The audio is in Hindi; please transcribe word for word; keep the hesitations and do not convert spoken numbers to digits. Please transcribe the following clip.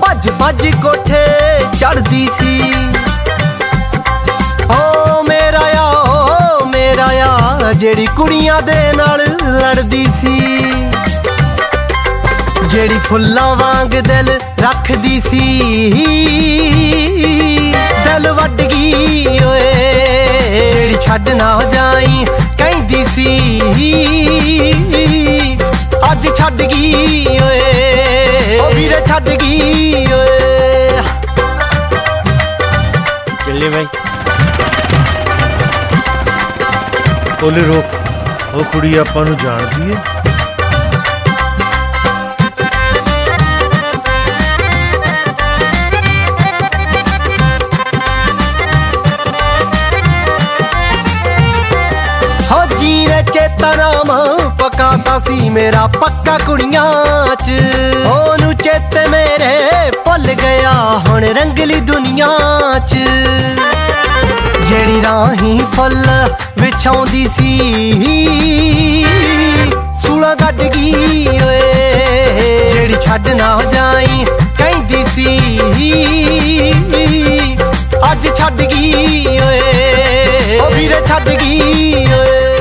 भज भज कोठे चढ़दी सी। ओ मेरा या ओ मेरा या जेड़ी कुड़ियां दे नाल लड़दी सी, जेड़ी फुल्लां वांग दिल रखदी सी। दिल वड गई ओए जेड़ी छड्ड ना जाई कहंदी सी, अज छड्ड गई ओए ओ वीरे छड्ड गई ओए। चले भाई बोले रोक, वो कुड़ी आपां नूं जाणदी है। हो जीरे चेता राम पकाता सी मेरा पक्का कुड़ियां च, ओनू चेते मेरे भुल गया हुण रंगली दुनिया च। जेड़ी राही फुल विछाउंदी सी, सूला गड्ड गई ओए जेड़ी छड्ड ना जाई कहंदी सी, अज छड्ड गई ओए ओ वीरे छड्ड गई ओए।